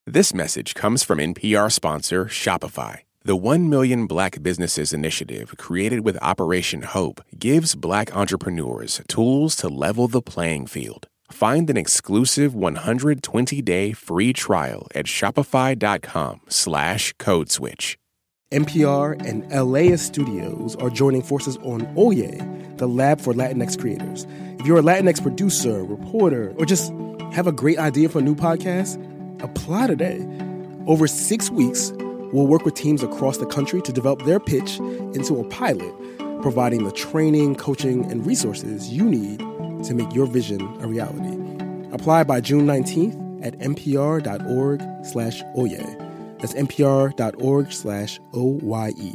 This message comes from NPR sponsor Shopify. The 1 Million Black Businesses Initiative, created with Operation Hope, gives Black entrepreneurs tools to level the playing field. Find an exclusive 120-day free trial at shopify.com/codeswitch. NPR and LA Studios are joining forces on Oye, the Lab for Latinx Creators. If you're a Latinx producer, reporter, or just have a great idea for a new podcast, apply today. Over 6 weeks, we'll work with teams across the country to develop their pitch into a pilot, providing the training, coaching, and resources you need to make your vision a reality. Apply by June 19th at npr.org/oye. That's npr.org/OYE.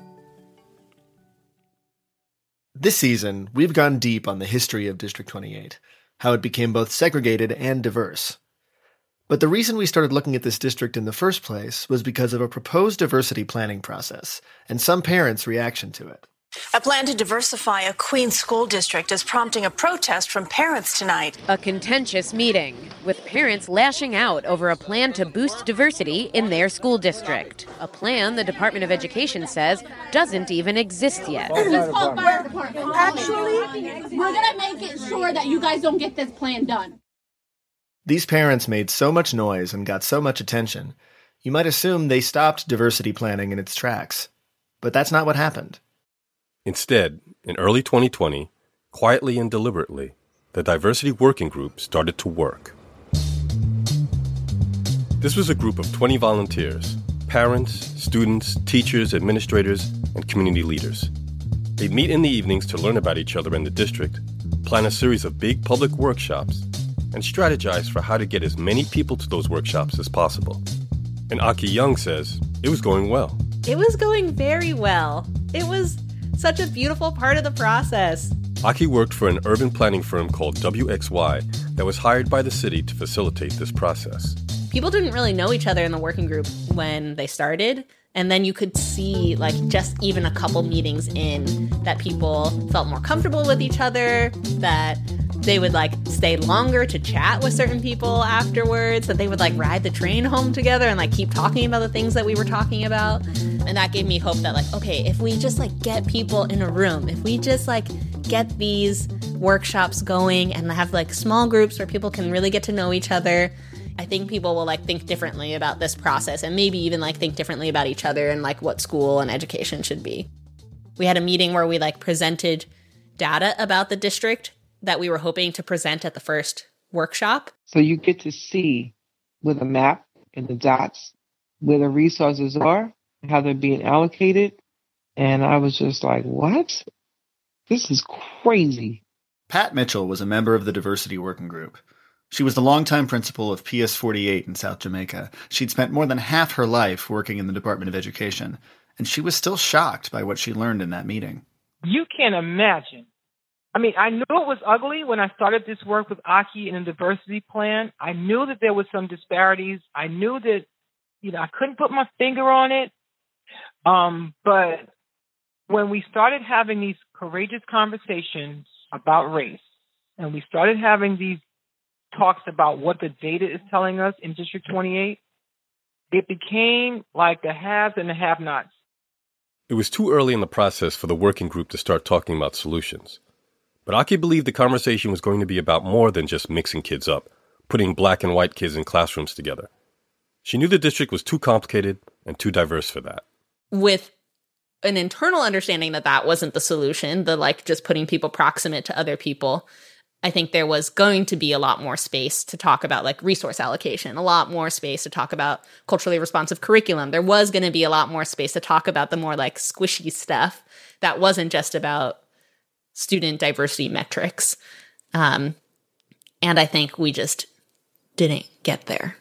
This season, we've gone deep on the history of District 28, how it became both segregated and diverse. But the reason we started looking at this district in the first place was because of a proposed diversity planning process and some parents' reaction to it. A plan to diversify a Queens school district is prompting a protest from parents tonight. A contentious meeting, with parents lashing out over a plan to boost diversity in their school district. A plan the Department of Education says doesn't even exist yet. It's called fire department. Actually, we're going to make it sure that you guys don't get this plan done. These parents made so much noise and got so much attention, you might assume they stopped diversity planning in its tracks. But that's not what happened. Instead, in early 2020, quietly and deliberately, the Diversity Working Group started to work. This was a group of 20 volunteers, parents, students, teachers, administrators, and community leaders. They'd meet in the evenings to learn about each other in the district, plan a series of big public workshops, and strategize for how to get as many people to those workshops as possible. And Aki Young says it was going well. It was going very well. It was such a beautiful part of the process. Aki worked for an urban planning firm called WXY that was hired by the city to facilitate this process. People didn't really know each other in the working group when they started. And then you could see, just even a couple meetings in, that people felt more comfortable with each other, that they would, stay longer to chat with certain people afterwards, that they would, ride the train home together and, keep talking about the things that we were talking about. And that gave me hope that, okay, if we just, get people in a room, if we just, get these workshops going and have, small groups where people can really get to know each other, I think people will, think differently about this process and maybe even, think differently about each other and, what school and education should be. We had a meeting where we, presented data about the district that we were hoping to present at the first workshop. So you get to see with a map and the dots where the resources are, how they're being allocated. And I was just like, what? This is crazy. Pat Mitchell was a member of the Diversity Working Group. She was the longtime principal of PS 48 in South Jamaica. She'd spent more than half her life working in the Department of Education, and she was still shocked by what she learned in that meeting. You can't imagine. I knew it was ugly when I started this work with Aki and the diversity plan. I knew that there was some disparities. I knew that, I couldn't put my finger on it. But when we started having these courageous conversations about race, and we started having these talks about what the data is telling us in District 28, it became like the haves and the have-nots. It was too early in the process for the working group to start talking about solutions. But Aki believed the conversation was going to be about more than just mixing kids up, putting black and white kids in classrooms together. She knew the district was too complicated and too diverse for that. With an internal understanding that that wasn't the solution, just putting people proximate to other people, I think there was going to be a lot more space to talk about resource allocation, a lot more space to talk about culturally responsive curriculum. There was going to be a lot more space to talk about the more squishy stuff that wasn't just about student diversity metrics. And I think we just didn't get there.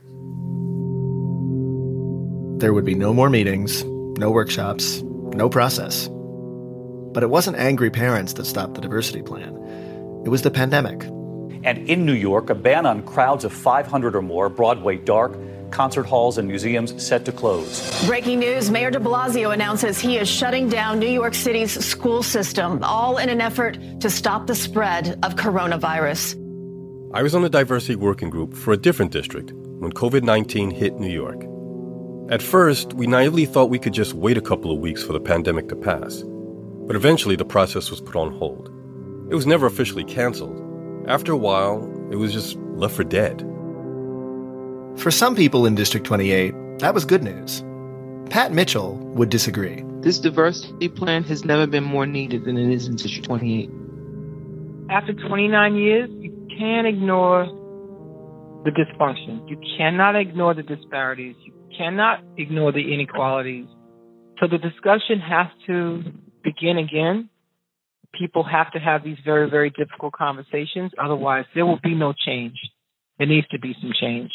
There would be no more meetings, no workshops, no process. But it wasn't angry parents that stopped the diversity plan. It was the pandemic. And in New York, a ban on crowds of 500 or more, Broadway dark, concert halls and museums set to close. Breaking news, Mayor de Blasio announces he is shutting down New York City's school system, all in an effort to stop the spread of coronavirus. I was on the Diversity Working Group for a different district, when COVID-19 hit New York. At first, we naively thought we could just wait a couple of weeks for the pandemic to pass. But eventually, the process was put on hold. It was never officially canceled. After a while, it was just left for dead. For some people in District 28, that was good news. Pat Mitchell would disagree. This diversity plan has never been more needed than it is in District 28. After 29 years, you can't ignore the dysfunction. You cannot ignore the disparities. You cannot ignore the inequalities. So the discussion has to begin again. People have to have these very, very difficult conversations. Otherwise, there will be no change. There needs to be some change.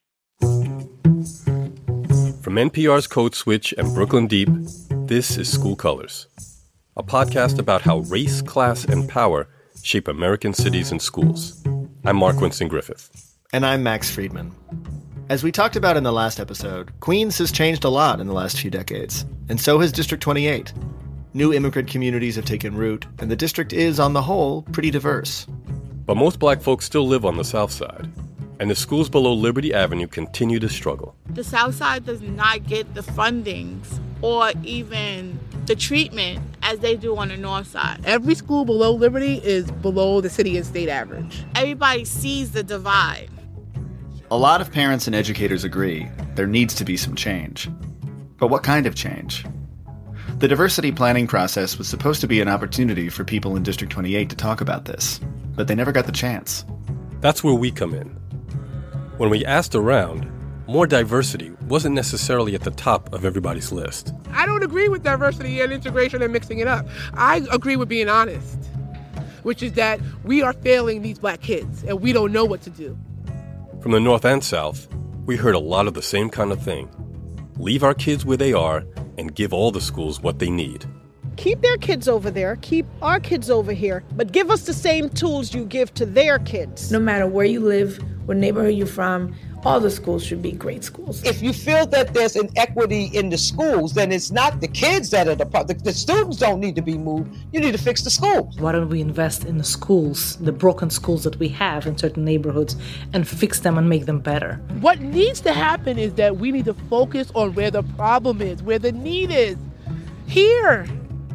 From NPR's Code Switch and Brooklyn Deep, this is School Colors, a podcast about how race, class, and power shape American cities and schools. I'm Mark Winston Griffith. And I'm Max Friedman. As we talked about in the last episode, Queens has changed a lot in the last few decades, and so has District 28. New immigrant communities have taken root, and the district is, on the whole, pretty diverse. But most black folks still live on the South Side, and the schools below Liberty Avenue continue to struggle. The South Side does not get the fundings or even the treatment as they do on the North Side. Every school below Liberty is below the city and state average. Everybody sees the divide. A lot of parents and educators agree there needs to be some change. But what kind of change? The diversity planning process was supposed to be an opportunity for people in District 28 to talk about this, but they never got the chance. That's where we come in. When we asked around, more diversity wasn't necessarily at the top of everybody's list. I don't agree with diversity and integration and mixing it up. I agree with being honest, which is that we are failing these black kids and we don't know what to do. From the North and South, we heard a lot of the same kind of thing. Leave our kids where they are and give all the schools what they need. Keep their kids over there, keep our kids over here, but give us the same tools you give to their kids. No matter where you live, what neighborhood you're from, all the schools should be great schools. If you feel that there's inequity in the schools, then it's not the kids that are the problem. The students don't need to be moved. You need to fix the schools. Why don't we invest in the schools, the broken schools that we have in certain neighborhoods, and fix them and make them better? What needs to happen is that we need to focus on where the problem is, where the need is. Here.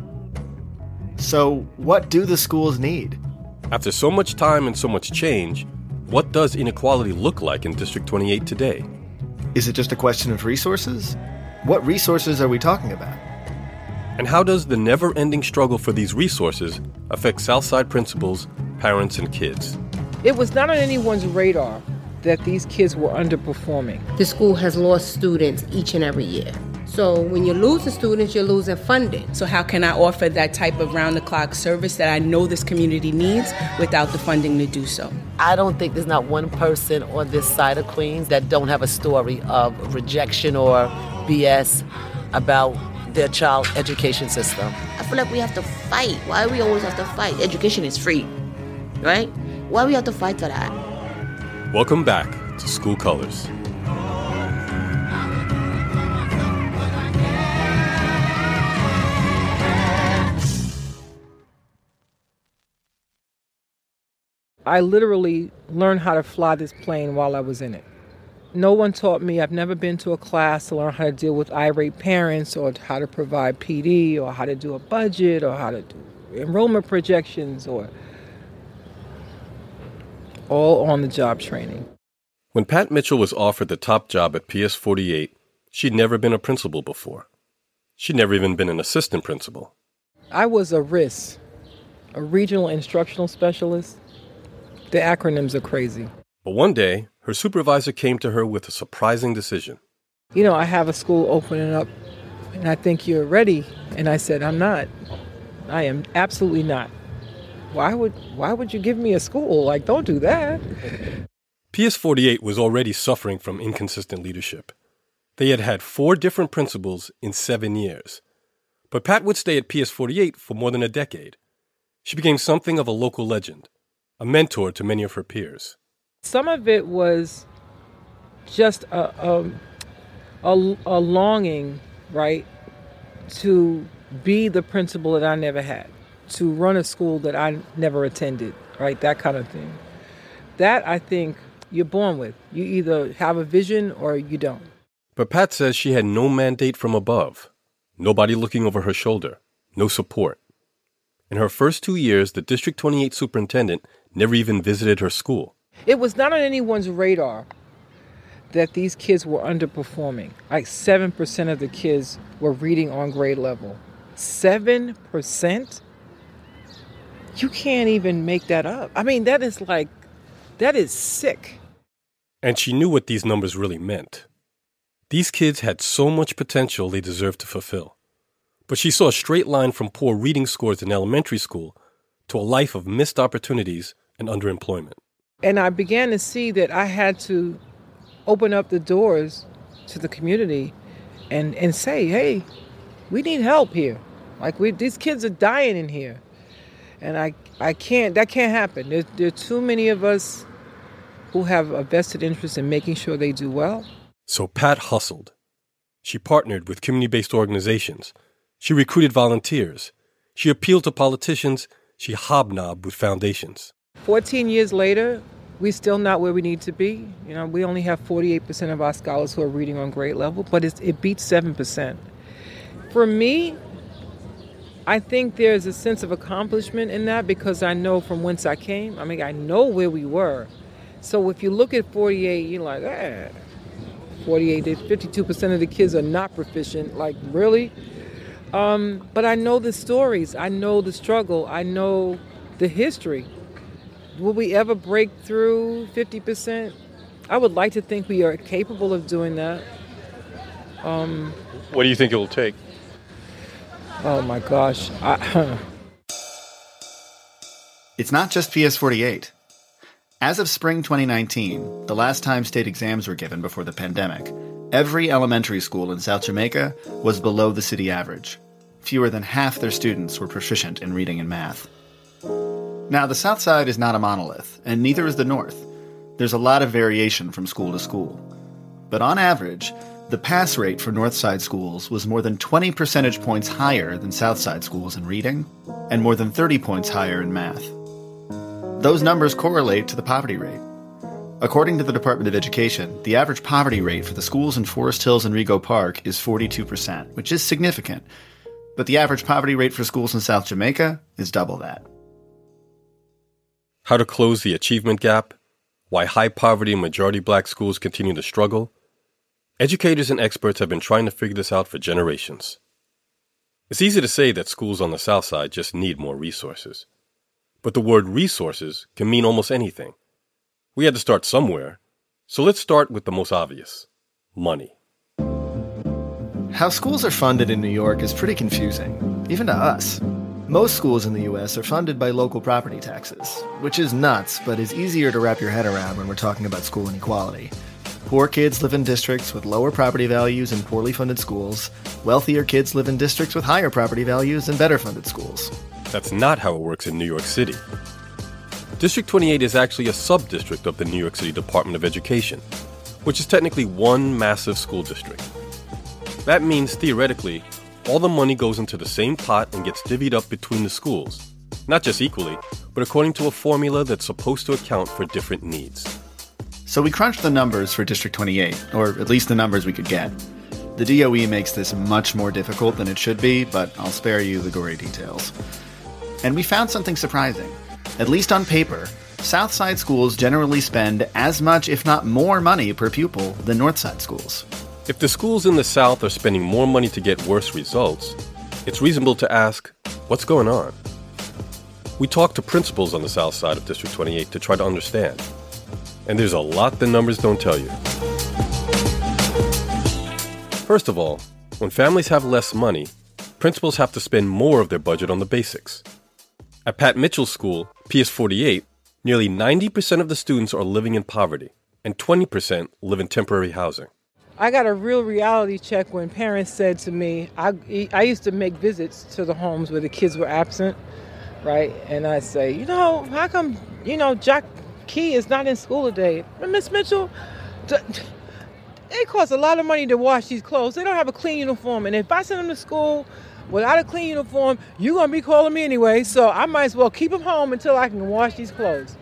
So, what do the schools need? After so much time and so much change, what does inequality look like in District 28 today? Is it just a question of resources? What resources are we talking about? And how does the never-ending struggle for these resources affect Southside principals, parents, and kids? It was not on anyone's radar that these kids were underperforming. The school has lost students each and every year. So when you're losing students, you're losing funding. So how can I offer that type of round-the-clock service that I know this community needs without the funding to do so? I don't think there's not one person on this side of Queens that don't have a story of rejection or BS about their child education system. I feel like we have to fight. Why do we always have to fight? Education is free, right? Why do we have to fight for that? Welcome back to School Colors. I literally learned how to fly this plane while I was in it. No one taught me. I've never been to a class to learn how to deal with irate parents or how to provide PD or how to do a budget or how to do enrollment projections or all on-the-job training. When Pat Mitchell was offered the top job at PS 48, she'd never been a principal before. She'd never even been an assistant principal. I was a RIS, a regional instructional specialist. The acronyms are crazy. But one day, her supervisor came to her with a surprising decision. You know, I have a school opening up, and I think you're ready. And I said, I'm not. I am absolutely not. Why would you give me a school? Like, don't do that. PS 48 was already suffering from inconsistent leadership. They had had 4 different principals in 7 years. But Pat would stay at PS 48 for more than a decade. She became something of a local legend, a mentor to many of her peers. Some of it was just a longing, right, to be the principal that I never had, to run a school that I never attended, right, that kind of thing. That, I think, you're born with. You either have a vision or you don't. But Pat says she had no mandate from above. Nobody looking over her shoulder. No support. In her first 2 years, the District 28 superintendent never even visited her school. It was not on anyone's radar that these kids were underperforming. Like 7% of the kids were reading on grade level. 7%? You can't even make that up. I mean, that is sick. And she knew what these numbers really meant. These kids had so much potential they deserved to fulfill. But she saw a straight line from poor reading scores in elementary school to a life of missed opportunities and underemployment. And I began to see that I had to open up the doors to the community and say, hey, we need help here. Like, these kids are dying in here. And that can't happen. There are too many of us who have a vested interest in making sure they do well. So Pat hustled. She partnered with community-based organizations. She recruited volunteers. She appealed to politicians. She hobnobbed with foundations. 14 years later, we're still not where we need to be. You know, we only have 48% of our scholars who are reading on grade level, but it beats 7%. For me, I think there's a sense of accomplishment in that because I know from whence I came. I mean, I know where we were. So if you look at 48, you're like, 48, 52% of the kids are not proficient. Like, really? But I know the stories. I know the struggle. I know the history. Will we ever break through 50%? I would like to think we are capable of doing that. What do you think it will take? Oh, my gosh. It's not just PS48. As of spring 2019, the last time state exams were given before the pandemic, every elementary school in South Jamaica was below the city average. Fewer than half their students were proficient in reading and math. Now, the South Side is not a monolith, and neither is the North. There's a lot of variation from school to school. But on average, the pass rate for North Side schools was more than 20 percentage points higher than South Side schools in reading, and more than 30 points higher in math. Those numbers correlate to the poverty rate. According to the Department of Education, the average poverty rate for the schools in Forest Hills and Rego Park is 42%, which is significant. But the average poverty rate for schools in South Jamaica is double that. How to close the achievement gap, why high poverty and majority black schools continue to struggle. Educators and experts have been trying to figure this out for generations. It's easy to say that schools on the South Side just need more resources. But the word resources can mean almost anything. We had to start somewhere, so let's start with the most obvious: money. How schools are funded in New York is pretty confusing, even to us. Most schools in the U.S. are funded by local property taxes, which is nuts, but is easier to wrap your head around when we're talking about school inequality. Poor kids live in districts with lower property values and poorly funded schools. Wealthier kids live in districts with higher property values and better funded schools. That's not how it works in New York City. District 28 is actually a sub-district of the New York City Department of Education, which is technically one massive school district. That means, theoretically, all the money goes into the same pot and gets divvied up between the schools, not just equally, but according to a formula that's supposed to account for different needs. So we crunched the numbers for District 28, or at least the numbers we could get. The DOE makes this much more difficult than it should be, but I'll spare you the gory details. And we found something surprising. At least on paper, Southside schools generally spend as much, if not more money per pupil than Northside schools. If the schools in the South are spending more money to get worse results, it's reasonable to ask, what's going on? We talked to principals on the South Side of District 28 to try to understand. And there's a lot the numbers don't tell you. First of all, when families have less money, principals have to spend more of their budget on the basics. At Pat Mitchell's school, PS48, nearly 90% of the students are living in poverty, and 20% live in temporary housing. I got a real reality check when parents said to me, I used to make visits to the homes where the kids were absent, right? And I say, how come, Jack Key is not in school today? Miss Mitchell, it costs a lot of money to wash these clothes. They don't have a clean uniform. And if I send them to school without a clean uniform, you're going to be calling me anyway. So I might as well keep them home until I can wash these clothes.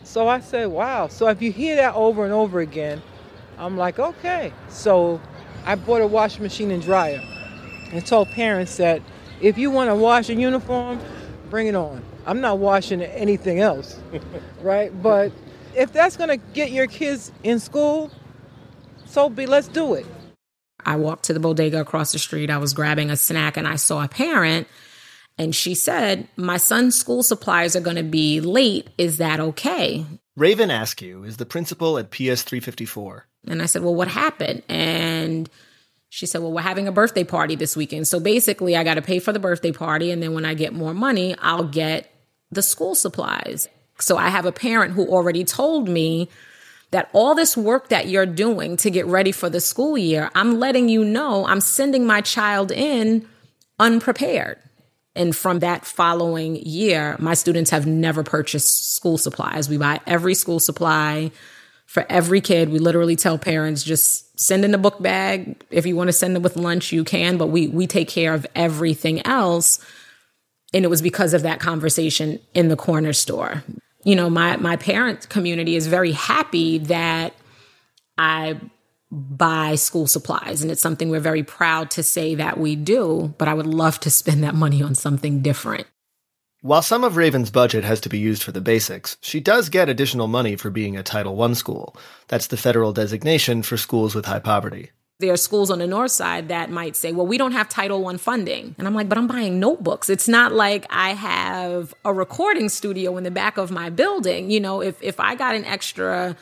So I said, wow. So if you hear that over and over again, I'm like, okay. So I bought a washing machine and dryer and told parents that if you want to wash a uniform, bring it on. I'm not washing anything else, right? But if that's going to get your kids in school, let's do it. I walked to the bodega across the street. I was grabbing a snack and I saw a parent and she said, my son's school supplies are going to be late. Is that okay? Raven Askew is the principal at PS 354. And I said, well, what happened? And she said, well, we're having a birthday party this weekend. So basically, I got to pay for the birthday party. And then when I get more money, I'll get the school supplies. So I have a parent who already told me that all this work that you're doing to get ready for the school year, I'm letting you know I'm sending my child in unprepared. And from that following year, my students have never purchased school supplies. We buy every school supply for every kid. We literally tell parents, just send in the book bag. If you want to send them with lunch, you can, but we take care of everything else. And it was because of that conversation in the corner store. You know, my parent community is very happy that I buy school supplies. And it's something we're very proud to say that we do, but I would love to spend that money on something different. While some of Raven's budget has to be used for the basics, she does get additional money for being a Title I school. That's the federal designation for schools with high poverty. There are schools on the north side that might say, well, we don't have Title I funding. And I'm like, but I'm buying notebooks. It's not like I have a recording studio in the back of my building. You know, if I got an extra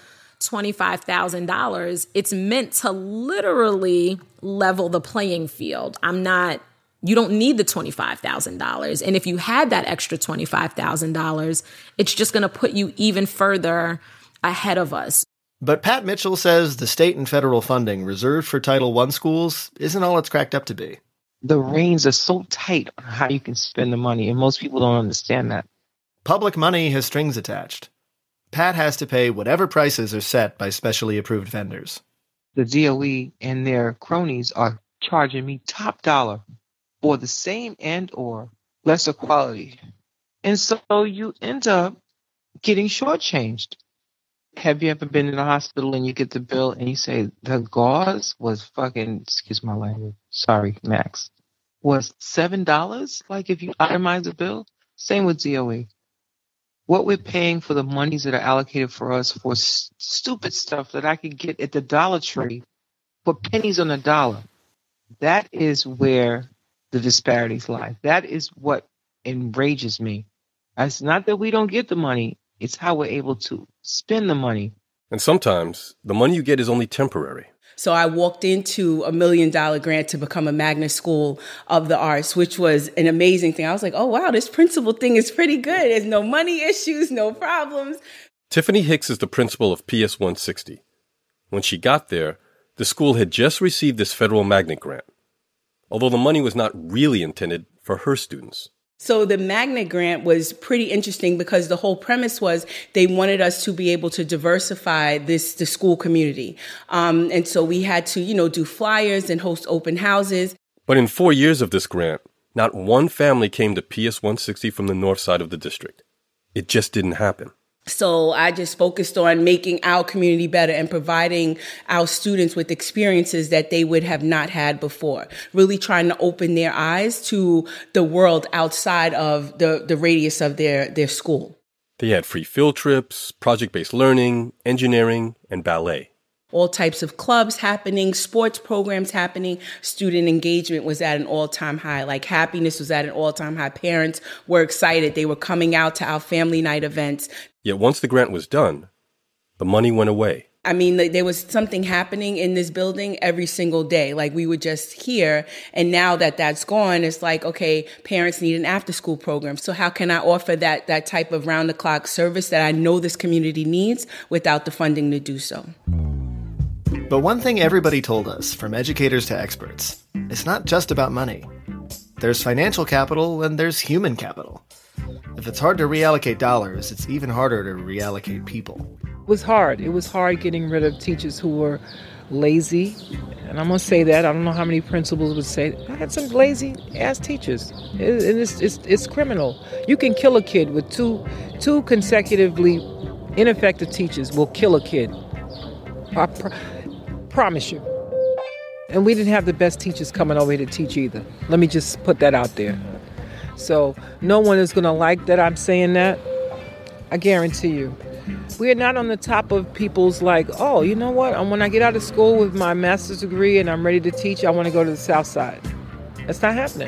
$25,000, it's meant to literally level the playing field. You don't need the $25,000. And if you had that extra $25,000, it's just going to put you even further ahead of us. But Pat Mitchell says the state and federal funding reserved for Title I schools isn't all it's cracked up to be. The reins are so tight on how you can spend the money, and most people don't understand that. Public money has strings attached. Pat has to pay whatever prices are set by specially approved vendors. The DOE and their cronies are charging me top dollar for the same and or lesser quality. And so you end up getting shortchanged. Have you ever been in a hospital and you get the bill and you say, the gauze was fucking, excuse my language, sorry, Max, was $7? Like if you itemize the bill? Same with DOE. What we're paying for the monies that are allocated for us for stupid stuff that I could get at the Dollar Tree for pennies on the dollar. That is where the disparities lie. That is what enrages me. It's not that we don't get the money. It's how we're able to spend the money. And sometimes the money you get is only temporary. So I walked into $1 million grant to become a magnet school of the arts, which was an amazing thing. I was like, oh, wow, this principal thing is pretty good. There's no money issues, no problems. Tiffany Hicks is the principal of PS 160. When she got there, the school had just received this federal magnet grant, although the money was not really intended for her students. So the magnet grant was pretty interesting because the whole premise was they wanted us to be able to diversify the school community. And so we had to, do flyers and host open houses. But in 4 years of this grant, not one family came to PS 160 from the north side of the district. It just didn't happen. So I just focused on making our community better and providing our students with experiences that they would have not had before. Really trying to open their eyes to the world outside of the radius of their school. They had free field trips, project-based learning, engineering, and ballet. All types of clubs happening, sports programs happening. Student engagement was at an all-time high. Like happiness was at an all-time high. Parents were excited. They were coming out to our family night events. Yet once the grant was done, the money went away. I mean, there was something happening in this building every single day. Like we would just hear. And now that that's gone, it's like, okay, parents need an after-school program. So how can I offer that type of round-the-clock service that I know this community needs without the funding to do so? But one thing everybody told us, from educators to experts, it's not just about money. There's financial capital and there's human capital. If it's hard to reallocate dollars, it's even harder to reallocate people. It was hard. It was hard getting rid of teachers who were lazy. And I'm going to say that. I don't know how many principals would say I had some lazy-ass teachers. It's criminal. You can kill a kid with two consecutively Ineffective teachers will kill a kid. I promise you. And we didn't have the best teachers coming over here to teach either. Let me just put that out there. So no one is going to like that I'm saying that. I guarantee you. We're not on the top of people's like, oh, you know what? When I get out of school with my master's degree and I'm ready to teach, I want to go to the South Side. That's not happening.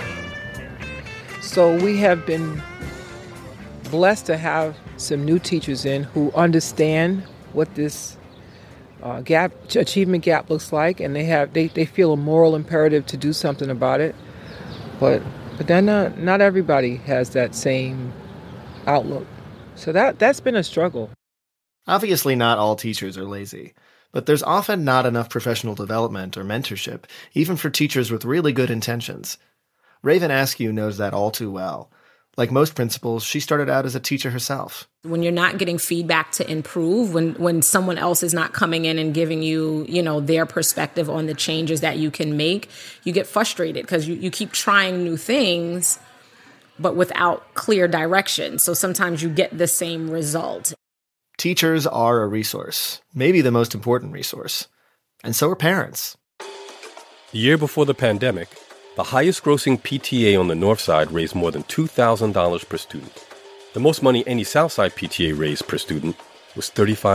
So we have been blessed to have some new teachers in who understand what this achievement gap looks like, and they feel a moral imperative to do something about it. But then not everybody has that same outlook. So that's been a struggle. Obviously, not all teachers are lazy, but there's often not enough professional development or mentorship, even for teachers with really good intentions. Raven Askew knows that all too well. Like most principals, she started out as a teacher herself. When you're not getting feedback to improve, when someone else is not coming in and giving you, their perspective on the changes that you can make, you get frustrated because you keep trying new things, but without clear direction. So sometimes you get the same result. Teachers are a resource, maybe the most important resource. And so are parents. The year before the pandemic, the highest-grossing PTA on the North Side raised more than $2,000 per student. The most money any South Side PTA raised per student was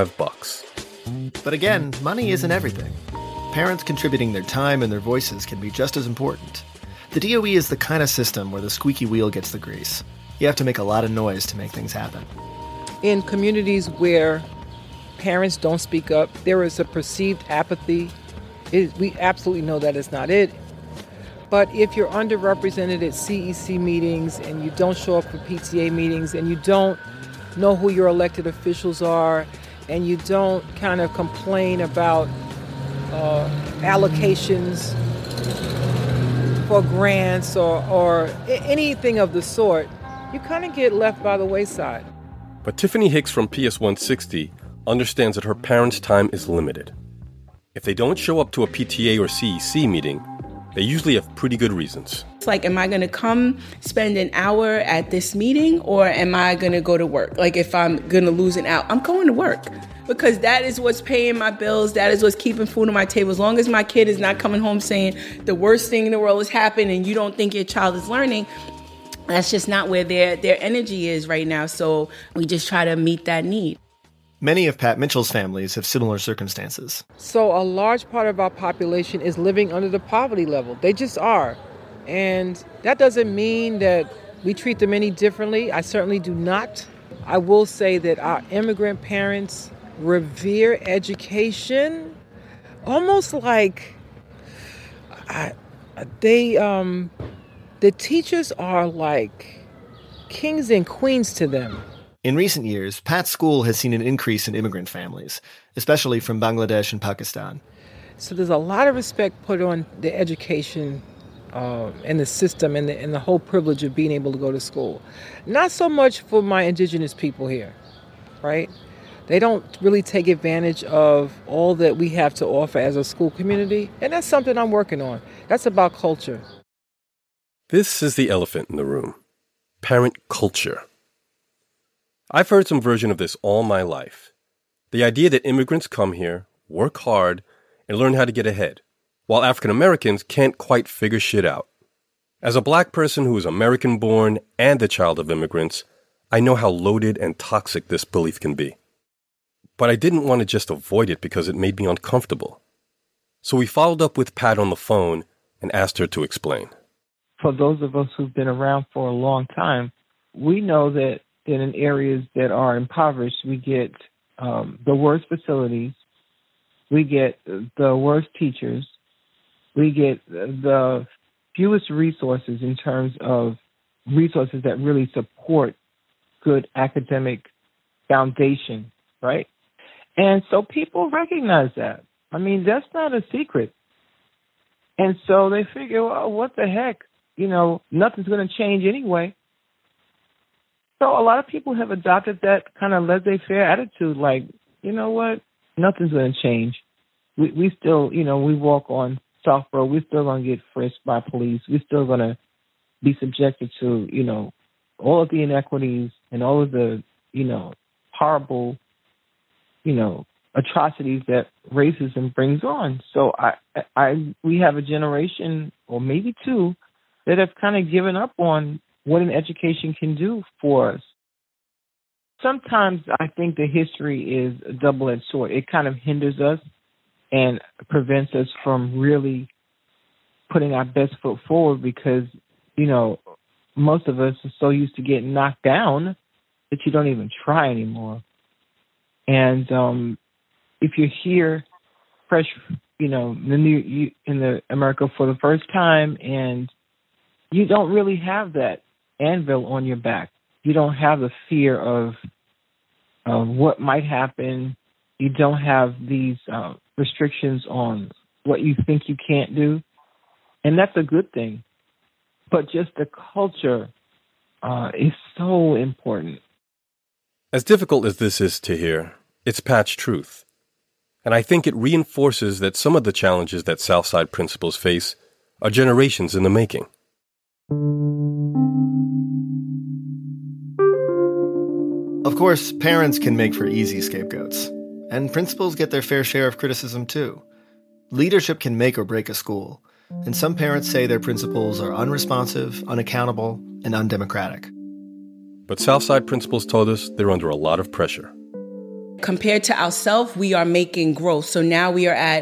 $35. But again, money isn't everything. Parents contributing their time and their voices can be just as important. The DOE is the kind of system where the squeaky wheel gets the grease. You have to make a lot of noise to make things happen. In communities where parents don't speak up, there is a perceived apathy. We absolutely know that is not it. But if you're underrepresented at CEC meetings and you don't show up for PTA meetings and you don't know who your elected officials are and you don't kind of complain about allocations for grants or anything of the sort, you kind of get left by the wayside. But Tiffany Hicks from PS 160 understands that her parents' time is limited. If they don't show up to a PTA or CEC meeting, they usually have pretty good reasons. It's like, am I going to come spend an hour at this meeting or am I going to go to work? Like, if I'm going to lose an hour, I'm going to work because that is what's paying my bills. That is what's keeping food on my table. As long as my kid is not coming home saying the worst thing in the world has happened and you don't think your child is learning, that's just not where their energy is right now. So we just try to meet that need. Many of Pat Mitchell's families have similar circumstances. So a large part of our population is living under the poverty level. They just are. And that doesn't mean that we treat them any differently. I certainly do not. I will say that our immigrant parents revere education almost like the teachers are like kings and queens to them. In recent years, Pat's school has seen an increase in immigrant families, especially from Bangladesh and Pakistan. So there's a lot of respect put on the education and the system and the whole privilege of being able to go to school. Not so much for my indigenous people here, right? They don't really take advantage of all that we have to offer as a school community, and that's something I'm working on. That's about culture. This is the elephant in the room. Parent culture. I've heard some version of this all my life. The idea that immigrants come here, work hard, and learn how to get ahead, while African Americans can't quite figure shit out. As a black person who is American-born and the child of immigrants, I know how loaded and toxic this belief can be. But I didn't want to just avoid it because it made me uncomfortable. So we followed up with Pat on the phone and asked her to explain. For those of us who've been around for a long time, we know that in areas that are impoverished, we get the worst facilities, we get the worst teachers, we get the fewest resources in terms of resources that really support good academic foundation, right? And so people recognize that. I mean, that's not a secret. And so they figure, well, what the heck? You know, nothing's going to change anyway. So a lot of people have adopted that kind of laissez-faire attitude, like, you know what, nothing's going to change. We still, you know, we walk on South Road, we're still going to get frisked by police. We're still going to be subjected to, you know, all of the inequities and all of the, you know, horrible atrocities that racism brings on. So we have a generation, or maybe two, that have kind of given up on what an education can do for us. Sometimes I think the history is a double-edged sword. It kind of hinders us and prevents us from really putting our best foot forward because, most of us are so used to getting knocked down that you don't even try anymore. And if you're here fresh, in America for the first time, and you don't really have that anvil on your back. You don't have the fear of what might happen. You don't have these restrictions on what you think you can't do. And that's a good thing. But just the culture is so important. As difficult as this is to hear, it's Pat's truth. And I think it reinforces that some of the challenges that Southside principals face are generations in the making. Of course, parents can make for easy scapegoats, and principals get their fair share of criticism too. Leadership can make or break a school, and some parents say their principals are unresponsive, unaccountable, and undemocratic. But Southside principals told us they're under a lot of pressure. Compared to ourselves, we are making growth. So now we are at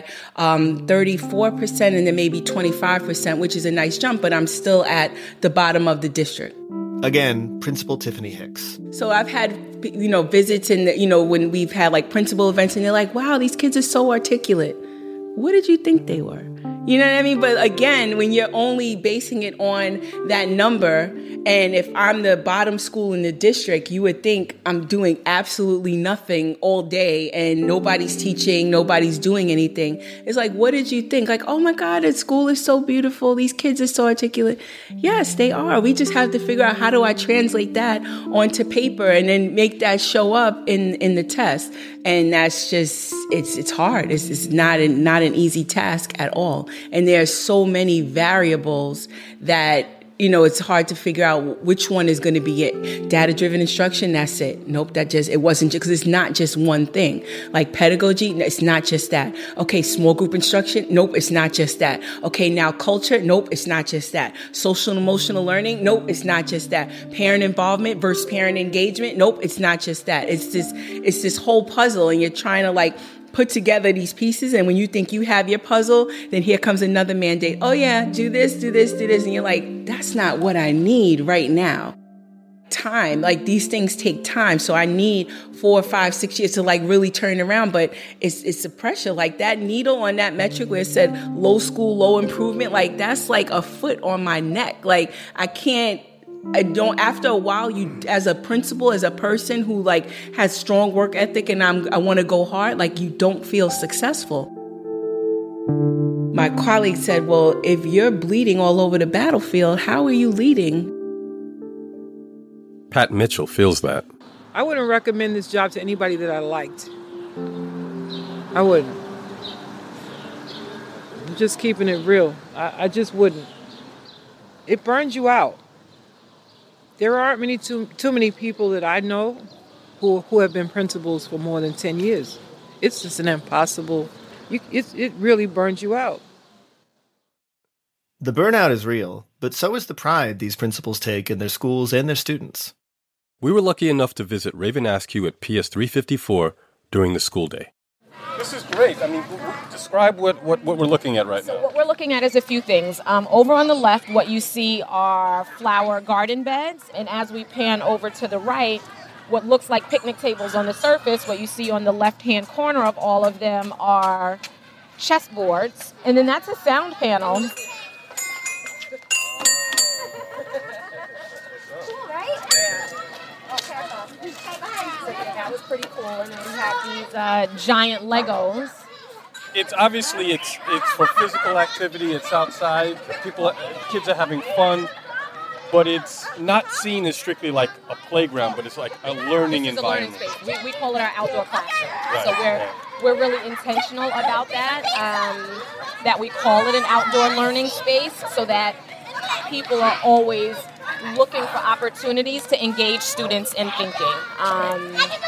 34% and then maybe 25%, which is a nice jump, but I'm still at the bottom of the district. Again, Principal Tiffany Hicks. So I've had, visits and, when we've had like principal events and they're like, wow, these kids are so articulate. What did you think they were? You know what I mean? But again, when you're only basing it on that number, and if I'm the bottom school in the district, you would think I'm doing absolutely nothing all day and nobody's teaching, nobody's doing anything. It's like, what did you think? Like, oh my God, the school is so beautiful. These kids are so articulate. Yes, they are. We just have to figure out how do I translate that onto paper and then make that show up in the test. And that's just, it's hard. It's not an easy task at all. And there are so many variables that, it's hard to figure out which one is going to be it. Data-driven instruction, that's it. Nope, it wasn't just, because it's not just one thing. Like pedagogy, it's not just that. Okay, small group instruction, nope, it's not just that. Okay, now culture, nope, it's not just that. Social and emotional learning, nope, it's not just that. Parent involvement versus parent engagement, nope, it's not just that. It's this whole puzzle, and you're trying to put together these pieces, and when you think you have your puzzle, then here comes another mandate. Oh yeah, do this, do this, do this. And you're like, that's not what I need right now. Time, these things take time. So I need 4, 5, 6 years to really turn around. But it's the pressure, that needle on that metric where it said low school, low improvement, that's like a foot on my neck. After a while, you, as a principal, as a person who has strong work ethic and I want to go hard, you don't feel successful. My colleague said, well, if you're bleeding all over the battlefield, how are you leading? Pat Mitchell feels that. I wouldn't recommend this job to anybody that I liked. I wouldn't. I'm just keeping it real. I just wouldn't. It burns you out. There aren't too many people that I know who have been principals for more than 10 years. It's just an impossible. It really burns you out. The burnout is real, but so is the pride these principals take in their schools and their students. We were lucky enough to visit Raven Askew at PS 354 during the school day. This is great. Describe what we're looking at right now. So what we're looking at is a few things. Over on the left, what you see are flower garden beds. And as we pan over to the right, what looks like picnic tables on the surface, what you see on the left-hand corner of all of them are chessboards. And then that's a sound panel. That was pretty cool. And then we have these giant Legos. It's obviously it's for physical activity. It's outside. Kids are having fun, but it's not seen as strictly like a playground, but it's like a learning environment. A learning space. We call it our outdoor classroom. Right. So we're really intentional about that. That we call it an outdoor learning space, so that people are always looking for opportunities to engage students in thinking.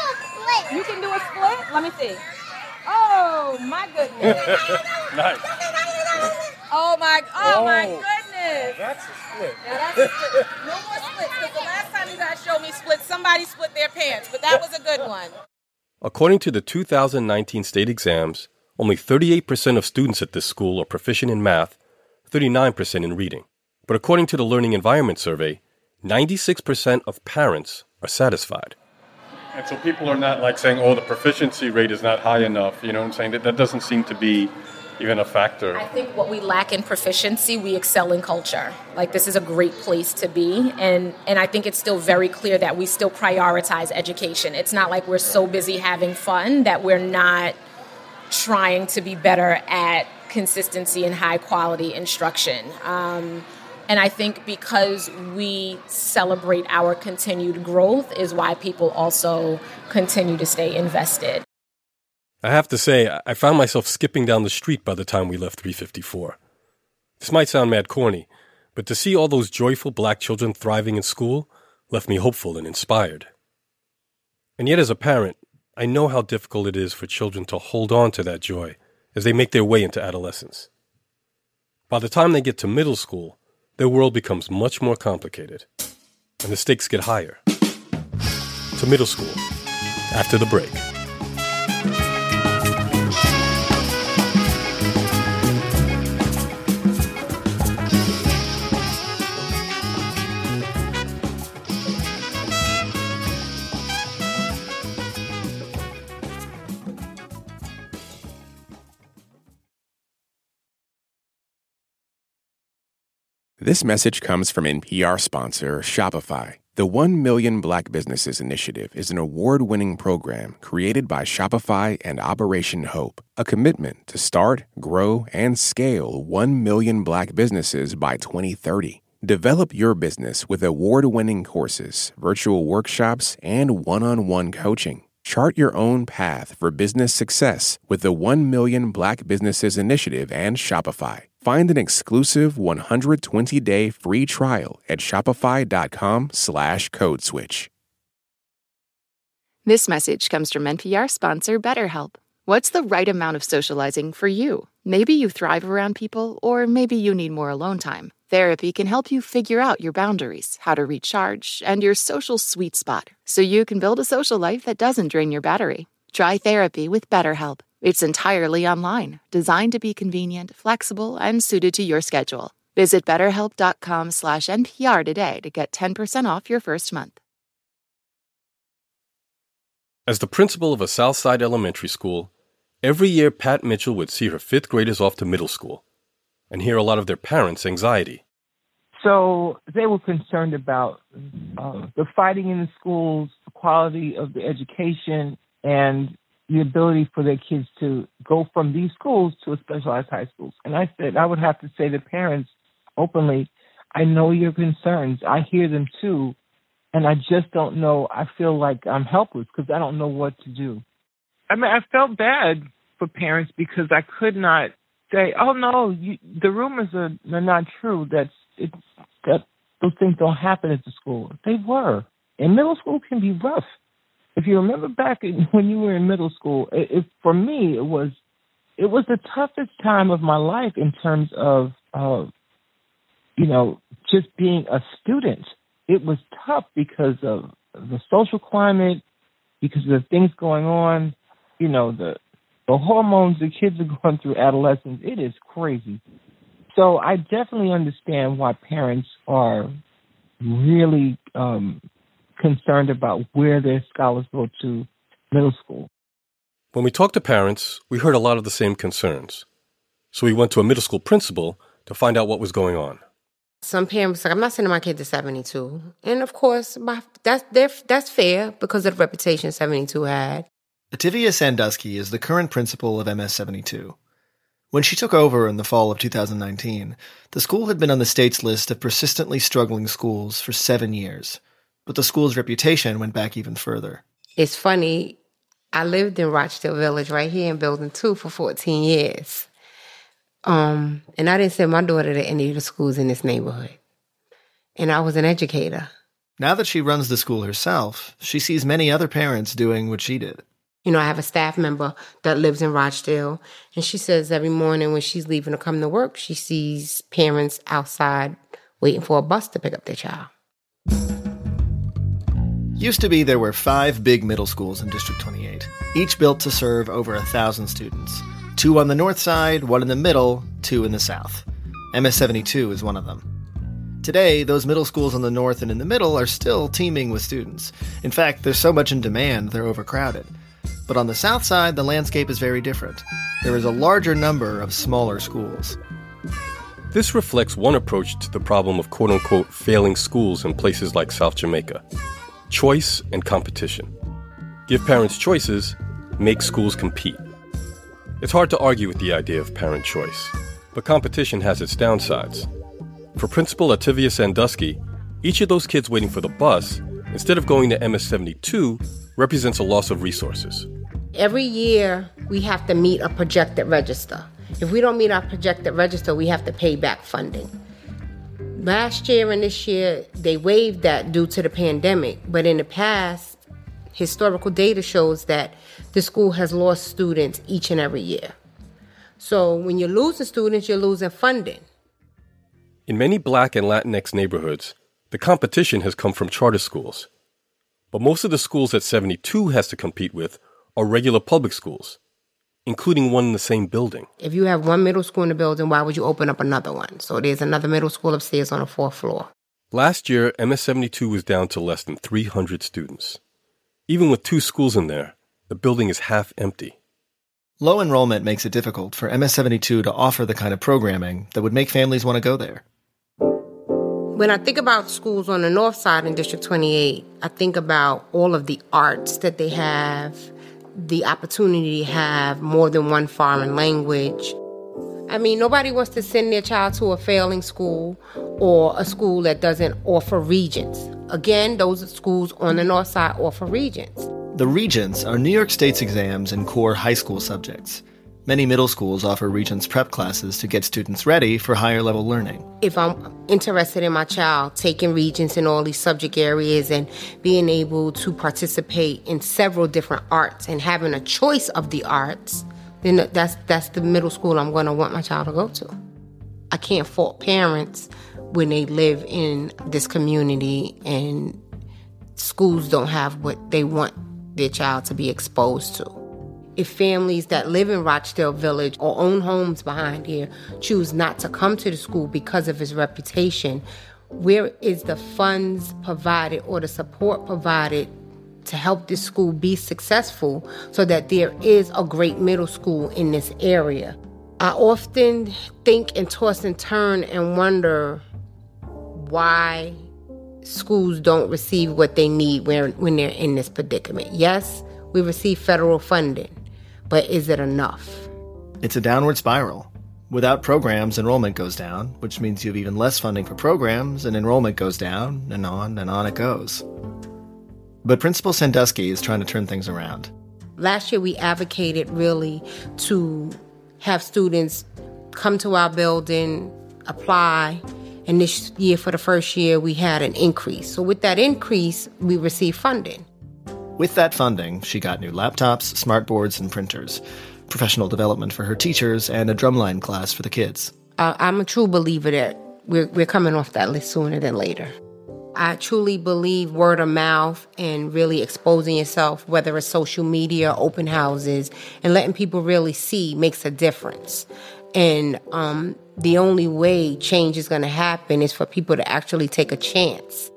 You can do a split? Let me see. Oh, my goodness. Nice. Oh my goodness. That's a split. Yeah, that's a split. No more splits, because the last time you guys showed me splits, somebody split their pants, but that was a good one. According to the 2019 state exams, only 38% of students at this school are proficient in math, 39% in reading. But according to the Learning Environment Survey, 96% of parents are satisfied. And so people are not like saying, oh, the proficiency rate is not high enough. You know what I'm saying? That doesn't seem to be even a factor. I think what we lack in proficiency, we excel in culture. Like, this is a great place to be. And I think it's still very clear that we still prioritize education. It's not like we're so busy having fun that we're not trying to be better at consistency and high quality instruction. And I think because we celebrate our continued growth is why people also continue to stay invested. I have to say, I found myself skipping down the street by the time we left 354. This might sound mad corny, but to see all those joyful black children thriving in school left me hopeful and inspired. And yet as a parent, I know how difficult it is for children to hold on to that joy as they make their way into adolescence. By the time they get to middle school, their world becomes much more complicated, and the stakes get higher. To middle school, after the break. This message comes from NPR sponsor Shopify. The 1 Million Black Businesses Initiative is an award-winning program created by Shopify and Operation Hope, a commitment to start, grow, and scale 1 million black businesses by 2030. Develop your business with award-winning courses, virtual workshops, and one-on-one coaching. Chart your own path for business success with the 1 Million Black Businesses Initiative and Shopify. Find an exclusive 120-day free trial at shopify.com/codeswitch. This message comes from NPR sponsor BetterHelp. What's the right amount of socializing for you? Maybe you thrive around people, or maybe you need more alone time. Therapy can help you figure out your boundaries, how to recharge, and your social sweet spot, so you can build a social life that doesn't drain your battery. Try therapy with BetterHelp. It's entirely online, designed to be convenient, flexible, and suited to your schedule. Visit BetterHelp.com/NPR today to get 10% off your first month. As the principal of a Southside elementary school, every year Pat Mitchell would see her fifth graders off to middle school and hear a lot of their parents' anxiety. So they were concerned about the fighting in the schools, the quality of the education, and the ability for their kids to go from these schools to a specialized high schools. And I said, I would have to say to parents openly, I know your concerns. I hear them too. And I just don't know. I feel like I'm helpless because I don't know what to do. I mean, I felt bad for parents because I could not say, oh, no, the rumors are not true. That those things don't happen at the school. They were. And middle school can be rough. If you remember back when you were in middle school, for me, it was the toughest time of my life in terms of, just being a student. It was tough because of the social climate, because of the things going on, the hormones the kids are going through adolescence. It is crazy. So I definitely understand why parents are really concerned about where their scholars go to middle school. When we talked to parents, we heard a lot of the same concerns. So we went to a middle school principal to find out what was going on. Some parents like, I'm not sending my kid to 72. And of course, that's fair because of the reputation 72 had. Ativia Sandusky is the current principal of MS-72. When she took over in the fall of 2019, the school had been on the state's list of persistently struggling schools for 7 years. But the school's reputation went back even further. It's funny, I lived in Rochdale Village right here in Building 2 for 14 years. And I didn't send my daughter to any of the schools in this neighborhood. And I was an educator. Now that she runs the school herself, she sees many other parents doing what she did. You know, I have a staff member that lives in Rochdale, and she says every morning when she's leaving to come to work, she sees parents outside waiting for a bus to pick up their child. Used to be there were 5 big middle schools in District 28, each built to serve over 1,000 students. 2 on the north side, 1 in the middle, 2 in the south. MS-72 is one of them. Today, those middle schools on the north and in the middle are still teeming with students. In fact, there's so much in demand, they're overcrowded. But on the south side, the landscape is very different. There is a larger number of smaller schools. This reflects one approach to the problem of quote-unquote failing schools in places like South Jamaica. Choice and competition. Give parents choices, make schools compete. It's hard to argue with the idea of parent choice, but competition has its downsides. For Principal Lativia Sandusky, each of those kids waiting for the bus, instead of going to MS-72, represents a loss of resources. Every year, we have to meet a projected register. If we don't meet our projected register, we have to pay back funding. Last year and this year, they waived that due to the pandemic. But in the past, historical data shows that the school has lost students each and every year. So when you're losing students, you're losing funding. In many Black and Latinx neighborhoods, the competition has come from charter schools. But most of the schools that 72 has to compete with are regular public schools, including one in the same building. If you have one middle school in the building, why would you open up another one? So there's another middle school upstairs on the 4th floor. Last year, MS-72 was down to less than 300 students. Even with 2 schools in there, the building is half empty. Low enrollment makes it difficult for MS-72 to offer the kind of programming that would make families want to go there. When I think about schools on the north side in District 28, I think about all of the arts that they have, the opportunity to have more than one foreign language. I mean, nobody wants to send their child to a failing school or a school that doesn't offer Regents. Again, those schools on the north side offer Regents. The Regents are New York State's exams in core high school subjects. Many middle schools offer Regents prep classes to get students ready for higher level learning. If I'm interested in my child taking Regents in all these subject areas and being able to participate in several different arts and having a choice of the arts, then that's the middle school I'm going to want my child to go to. I can't fault parents when they live in this community and schools don't have what they want their child to be exposed to. If families that live in Rochdale Village or own homes behind here choose not to come to the school because of its reputation, where is the funds provided or the support provided to help this school be successful so that there is a great middle school in this area? I often think and toss and turn and wonder why schools don't receive what they need when they're in this predicament. Yes, we receive federal funding, but is it enough? It's a downward spiral. Without programs, enrollment goes down, which means you have even less funding for programs, and enrollment goes down, and on it goes. But Principal Sandusky is trying to turn things around. Last year, we advocated really to have students come to our building, apply, and this year, for the first year, we had an increase. So with that increase, we received funding. With that funding, she got new laptops, smartboards, and printers, professional development for her teachers, and a drumline class for the kids. I'm a true believer that we're coming off that list sooner than later. I truly believe word of mouth and really exposing yourself, whether it's social media, open houses, and letting people really see makes a difference. And the only way change is going to happen is for people to actually take a chance.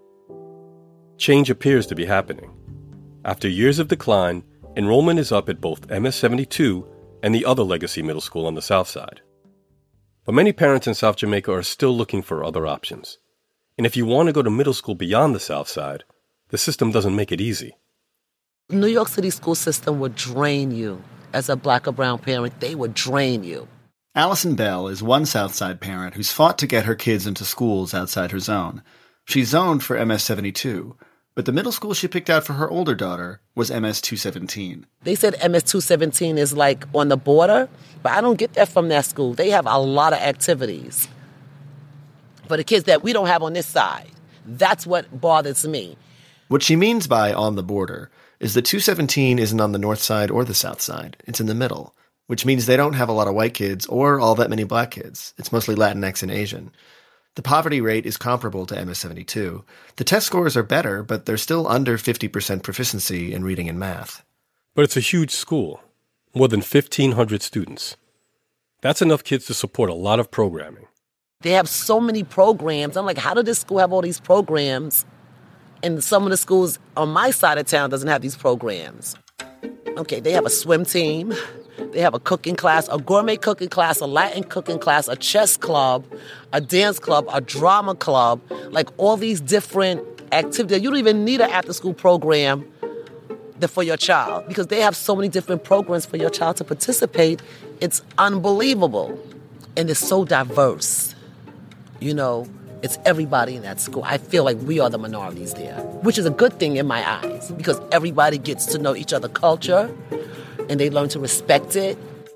Change appears to be happening. After years of decline, enrollment is up at both MS-72 and the other legacy middle school on the south side. But many parents in South Jamaica are still looking for other options. And if you want to go to middle school beyond the south side, the system doesn't make it easy. New York City school system would drain you. As a Black or brown parent, they would drain you. Allison Bell is one Southside parent who's fought to get her kids into schools outside her zone. She's zoned for MS-72, but the middle school she picked out for her older daughter was MS-217. They said MS-217 is like on the border, but I don't get that from that school. They have a lot of activities for the kids that we don't have on this side. That's what bothers me. What she means by on the border is that 217 isn't on the north side or the south side. It's in the middle, which means they don't have a lot of white kids or all that many black kids. It's mostly Latinx and Asian. The poverty rate is comparable to MS-72. The test scores are better, but they're still under 50% proficiency in reading and math. But it's a huge school, more than 1,500 students. That's enough kids to support a lot of programming. They have so many programs. I'm like, how did this school have all these programs? And some of the schools on my side of town doesn't have these programs. Okay, they have a swim team. They have a cooking class, a gourmet cooking class, a Latin cooking class, a chess club, a dance club, a drama club, like all these different activities. You don't even need an after-school program for your child because they have so many different programs for your child to participate. It's unbelievable. And it's so diverse. You know, it's everybody in that school. I feel like we are the minorities there, which is a good thing in my eyes because everybody gets to know each other's culture and they learn to respect it.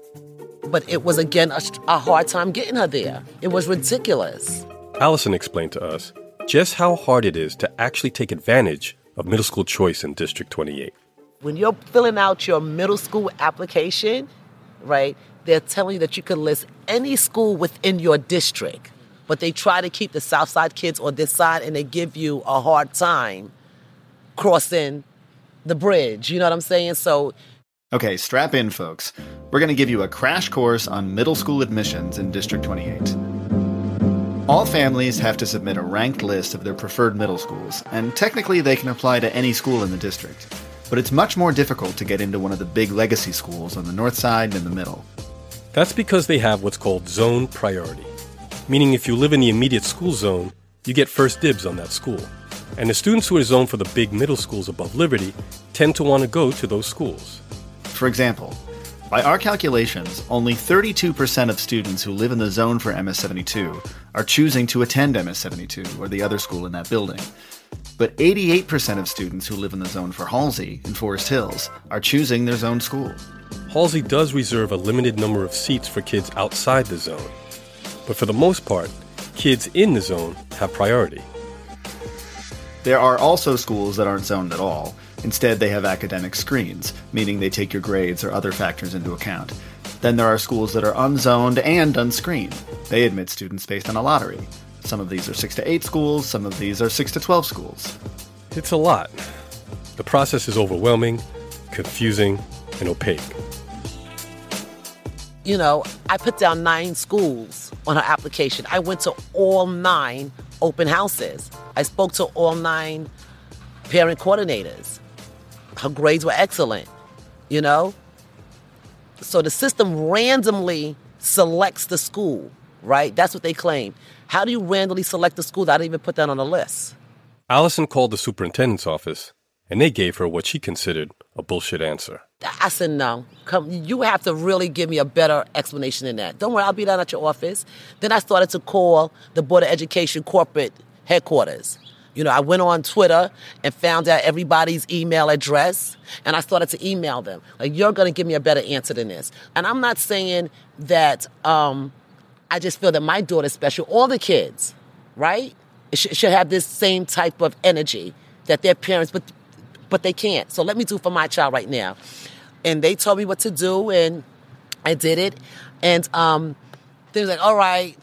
But it was, again, a hard time getting her there. It was ridiculous. Allison explained to us just how hard it is to actually take advantage of middle school choice in District 28. When you're filling out your middle school application, right, they're telling you that you can list any school within your district. But they try to keep the South Side kids on this side, and they give you a hard time crossing the bridge. You know what I'm saying? So, okay, strap in, folks. We're going to give you a crash course on middle school admissions in District 28. All families have to submit a ranked list of their preferred middle schools, and technically they can apply to any school in the district. But it's much more difficult to get into one of the big legacy schools on the north side and in the middle. That's because they have what's called zone priority, meaning if you live in the immediate school zone, you get first dibs on that school. And the students who are zoned for the big middle schools above Liberty tend to want to go to those schools. For example, by our calculations, only 32% of students who live in the zone for MS-72 are choosing to attend MS-72 or the other school in that building. But 88% of students who live in the zone for Halsey in Forest Hills are choosing their zone school. Halsey does reserve a limited number of seats for kids outside the zone. But for the most part, kids in the zone have priority. There are also schools that aren't zoned at all. Instead, they have academic screens, meaning they take your grades or other factors into account. Then there are schools that are unzoned and unscreened. They admit students based on a lottery. Some of these are 6 to 8 schools, some of these are 6 to 12 schools. It's a lot. The process is overwhelming, confusing, and opaque. You know, I put down 9 schools on her application. I went to all 9 open houses. I spoke to all 9 parent coordinators. Her grades were excellent, you know? So the system randomly selects the school, right? That's what they claim. How do you randomly select the school that I didn't even put that on the list? Allison called the superintendent's office, and they gave her what she considered a bullshit answer. I said, no. You have to really give me a better explanation than that. Don't worry, I'll be down at your office. Then I started to call the Board of Education corporate headquarters. You know, I went on Twitter and found out everybody's email address, and I started to email them. Like, you're going to give me a better answer than this. And I'm not saying that I just feel that my daughter's special. All the kids, right, should have this same type of energy that their parents, but they can't. So let me do for my child right now. And they told me what to do, and I did it. And they was like, all right,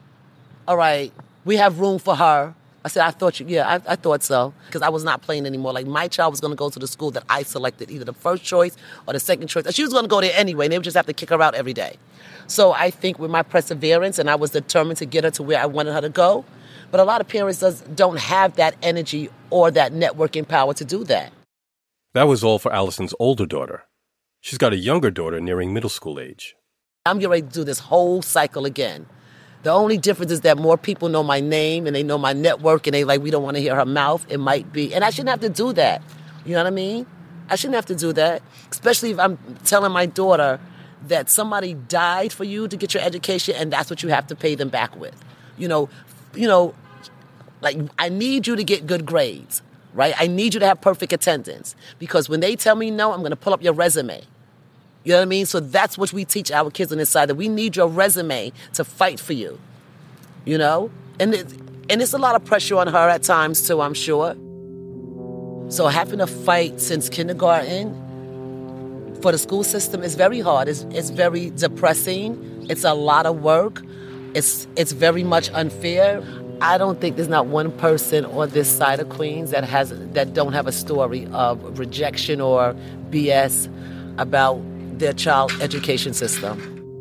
we have room for her. I said, I thought so, because I was not playing anymore. Like, my child was going to go to the school that I selected, either the first choice or the second choice. She was going to go there anyway, and they would just have to kick her out every day. So I think with my perseverance, and I was determined to get her to where I wanted her to go, but a lot of parents don't have that energy or that networking power to do that. That was all for Allison's older daughter. She's got a younger daughter nearing middle school age. I'm getting ready to do this whole cycle again. The only difference is that more people know my name and they know my network and they like, we don't want to hear her mouth. It might be. And I shouldn't have to do that. You know what I mean? I shouldn't have to do that. Especially if I'm telling my daughter that somebody died for you to get your education and that's what you have to pay them back with. You know, like, I need you to get good grades, right? I need you to have perfect attendance because when they tell me no, I'm going to pull up your resume. You know what I mean? So that's what we teach our kids on this side, that we need your resume to fight for you, you know? And And it's a lot of pressure on her at times, too, I'm sure. So having to fight since kindergarten for the school system is very hard. It's very depressing. It's a lot of work. It's very much unfair. I don't think there's not one person on this side of Queens that don't have a story of rejection or BS about their child education system.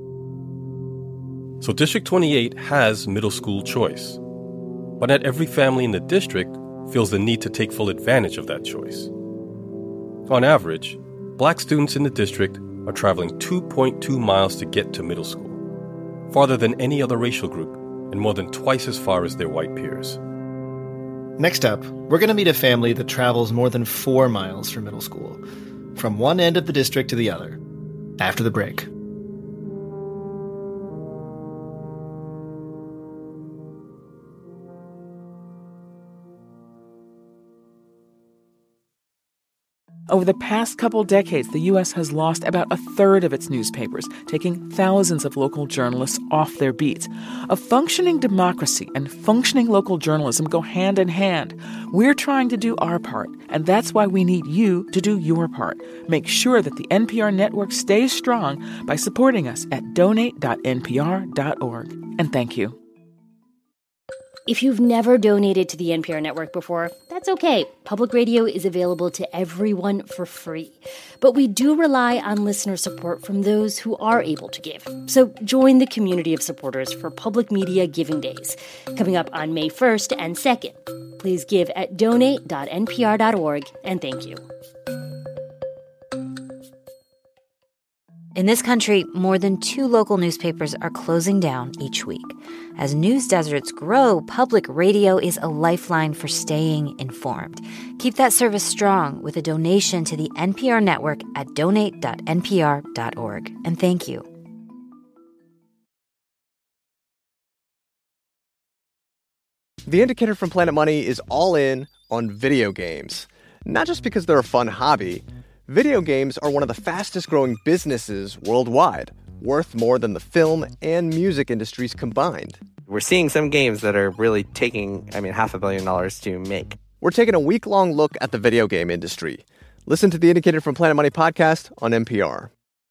So District 28 has middle school choice. But not every family in the district feels the need to take full advantage of that choice. On average, Black students in the district are traveling 2.2 miles to get to middle school, farther than any other racial group and more than twice as far as their white peers. Next up, we're going to meet a family that travels more than 4 miles for middle school, from one end of the district to the other, after the break. Over the past couple decades, the U.S. has lost about a third of its newspapers, taking thousands of local journalists off their beats. A functioning democracy and functioning local journalism go hand in hand. We're trying to do our part, and that's why we need you to do your part. Make sure that the NPR network stays strong by supporting us at donate.npr.org. And thank you. If you've never donated to the NPR network before, that's okay. Public radio is available to everyone for free. But we do rely on listener support from those who are able to give. So join the community of supporters for Public Media Giving Days, coming up on May 1st and 2nd. Please give at donate.npr.org, and thank you. In this country, more than 2 local newspapers are closing down each week. As news deserts grow, public radio is a lifeline for staying informed. Keep that service strong with a donation to the NPR network at donate.npr.org. And thank you. The Indicator from Planet Money is all in on video games. Not just because they're a fun hobby. Video games are one of the fastest growing businesses worldwide, worth more than the film and music industries combined. We're seeing some games that are really taking, $500 million to make. We're taking a week-long look at the video game industry. Listen to the Indicator from Planet Money podcast on NPR.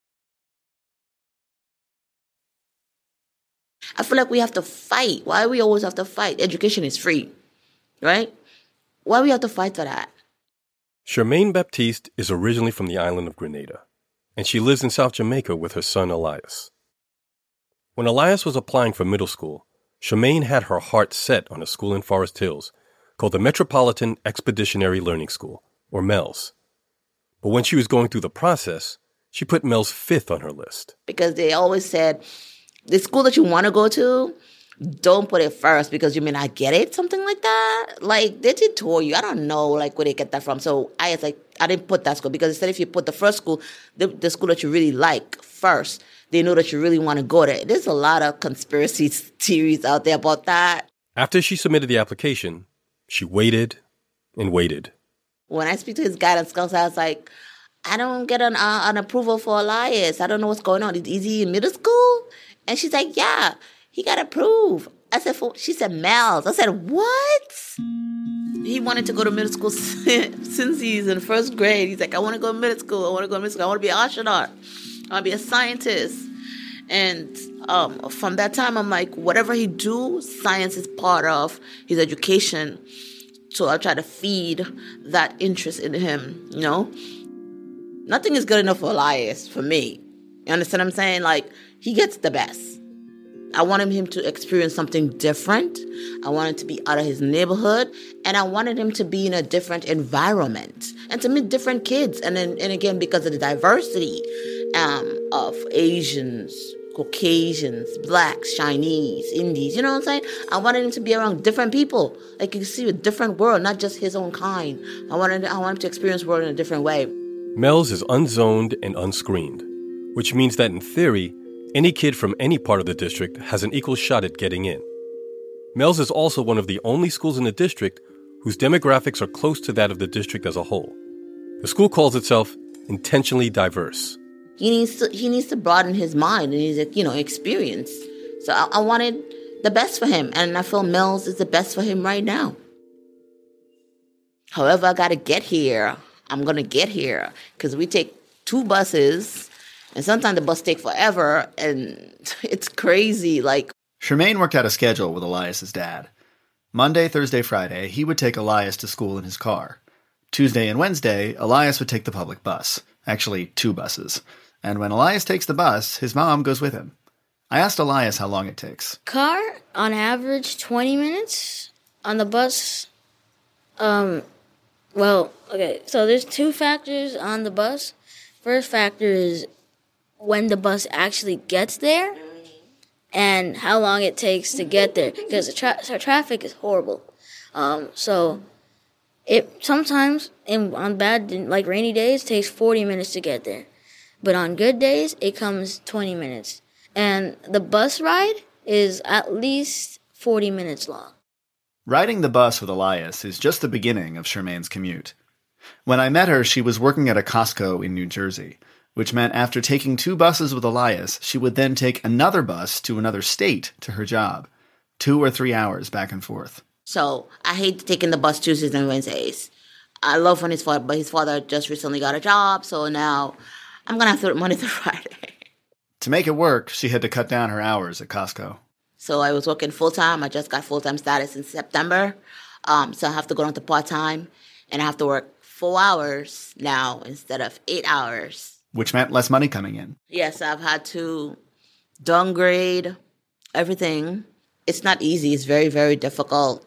I feel like we have to fight. Why do we always have to fight? Education is free, right? Why do we have to fight for that? Charmaine Baptiste is originally from the island of Grenada, and she lives in South Jamaica with her son Elias. When Elias was applying for middle school, Charmaine had her heart set on a school in Forest Hills called the Metropolitan Expeditionary Learning School, or MELS. But when she was going through the process, she put MELS 5th on her list. Because they always said, the school that you want to go to, don't put it first because you may not get it, something like that. Like, they did tour you. I don't know, where they get that from. So I didn't put that school because instead if you put the first school, the school that you really like first, they know that you really want to go there. There's a lot of conspiracy theories out there about that. After she submitted the application, she waited and waited. When I speak to his guidance counselor, I was like, I don't get an approval for Elias. I don't know what's going on. Is he in middle school? And she's like, yeah. He got approved. She said, MELS. I said, what? He wanted to go to middle school since he's in first grade. He's like, I want to go to middle school. I want to be an astronaut. I want to be a scientist. And from that time, I'm like, whatever he do, science is part of his education. So I'll try to feed that interest in him, Nothing is good enough for Elias, for me. You understand what I'm saying? Like, he gets the best. I wanted him to experience something different. I wanted to be out of his neighborhood. And I wanted him to be in a different environment and to meet different kids. And again, because of the diversity of Asians, Caucasians, Blacks, Chinese, Indies, you know what I'm saying? I wanted him to be around different people. Like, you see a different world, not just his own kind. I want him to experience the world in a different way. MELS is unzoned and unscreened, which means that in theory, any kid from any part of the district has an equal shot at getting in. MELS is also one of the only schools in the district whose demographics are close to that of the district as a whole. The school calls itself intentionally diverse. He needs to broaden his mind and his experience. So I wanted the best for him. And I feel Mills is the best for him right now. However, I got to get here. I'm going to get here because we take 2 buses and sometimes the bus take forever and it's crazy. Like, Shermaine worked out a schedule with Elias's dad. Monday, Thursday, Friday, he would take Elias to school in his car. Tuesday and Wednesday, Elias would take the public bus. Actually, 2 buses. And when Elias takes the bus, his mom goes with him. I asked Elias how long it takes. Car, on average, 20 minutes. On the bus, well, okay, so there's 2 factors on the bus. First factor is when the bus actually gets there and how long it takes to get there, because the traffic is horrible. So it sometimes, on bad, like rainy days, takes 40 minutes to get there. But on good days, it comes 20 minutes. And the bus ride is at least 40 minutes long. Riding the bus with Elias is just the beginning of Shermaine's commute. When I met her, she was working at a Costco in New Jersey, which meant after taking 2 buses with Elias, she would then take another bus to another state to her job. 2 or 3 hours back and forth. so I hate taking the bus Tuesdays and Wednesdays. I love when his father just recently got a job, so now I'm going to have to work Monday through Friday. To make it work, she had to cut down her hours at Costco. So I was working full-time. I just got full-time status in September. So I have to go down to part-time, and I have to work 4 hours now instead of 8 hours. Which meant less money coming in. Yes, I've had to downgrade everything. It's not easy. It's very, very difficult.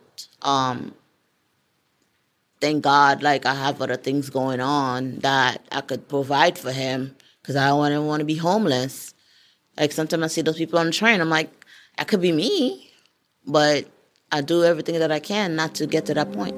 Thank God, like, I have other things going on that I could provide for him because I don't want to be homeless. Like, sometimes I see those people on the train. I'm like, that could be me, but I do everything that I can not to get to that point.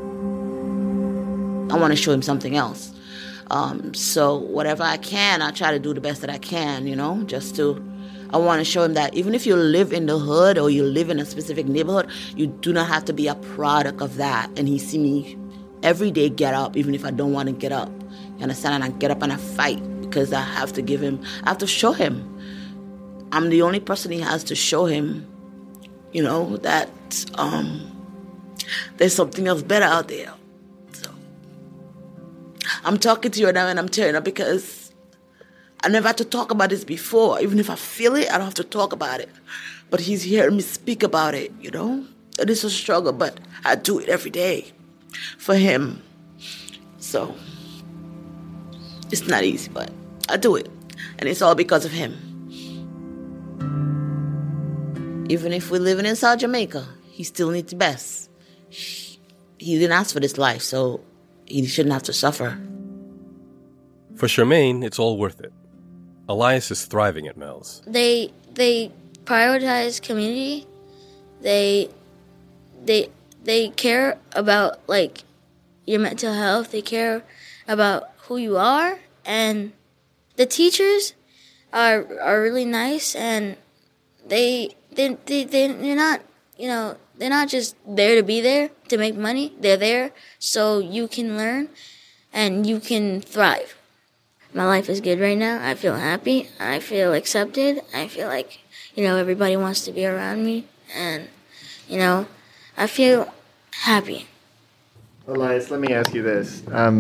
I want to show him something else. So whatever I can, I try to do the best that I can, I want to show him that even if you live in the hood or you live in a specific neighborhood, you do not have to be a product of that. And he see me every day get up, even if I don't want to get up. You understand? And I get up and I fight because I have to show him. I'm the only person he has to show him, that there's something else better out there. So I'm talking to you now and I'm tearing up because I never had to talk about this before. Even if I feel it, I don't have to talk about it. But he's hearing me speak about it, It is a struggle, but I do it every day for him. So it's not easy, but I do it. And it's all because of him. Even if we're living in South Jamaica, he still needs the best. He didn't ask for this life, so he shouldn't have to suffer. For Shermaine, it's all worth it. Elias is thriving at Mel's. They prioritize community. They care about your mental health. They care about who you are, and the teachers are really nice, and they're not they're not just there to be there to make money. They're there so you can learn and you can thrive. My life is good right now. I feel happy. I feel accepted. I feel like, everybody wants to be around me. And, I feel happy. Elias, let me ask you this.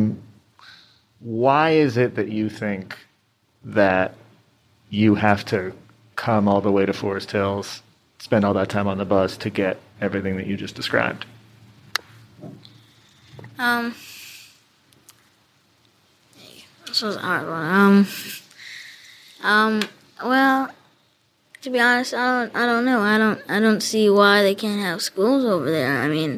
Why is it that you think that you have to come all the way to Forest Hills, spend all that time on the bus to get everything that you just described? This was a hard one. Well, to be honest, I don't know. I don't see why they can't have schools over there. I mean,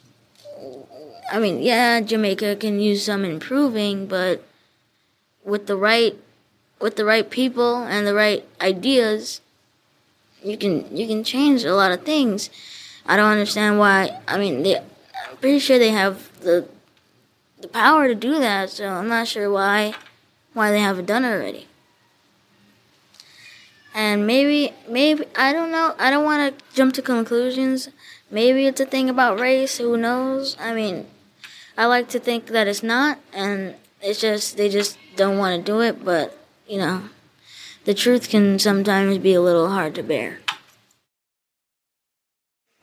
yeah, Jamaica can use some improving, but with the right people and the right ideas, you can change a lot of things. I don't understand why. I'm pretty sure they have the power to do that, so I'm not sure why they haven't done it already. And maybe I don't know. I don't want to jump to conclusions. Maybe it's a thing about race. Who knows? I like to think that it's not, and it's just they just don't want to do it. But the truth can sometimes be a little hard to bear.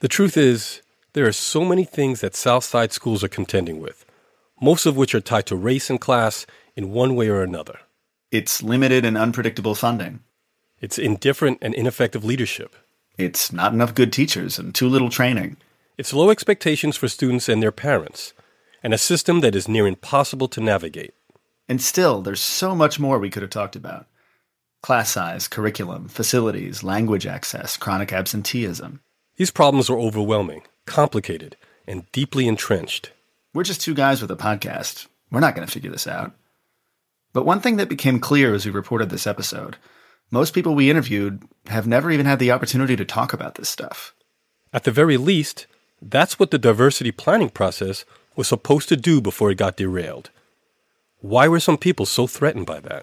The truth is, there are so many things that Southside schools are contending with, most of which are tied to race and class in one way or another. It's limited and unpredictable funding. It's indifferent and ineffective leadership. It's not enough good teachers and too little training. It's low expectations for students and their parents, and a system that is near impossible to navigate. And still, there's so much more we could have talked about. Class size, curriculum, facilities, language access, chronic absenteeism. These problems are overwhelming, complicated, and deeply entrenched. We're just two guys with a podcast. We're not going to figure this out. But one thing that became clear as we reported this episode, most people we interviewed have never even had the opportunity to talk about this stuff. At the very least, that's what the diversity planning process was supposed to do before it got derailed. Why were some people so threatened by that?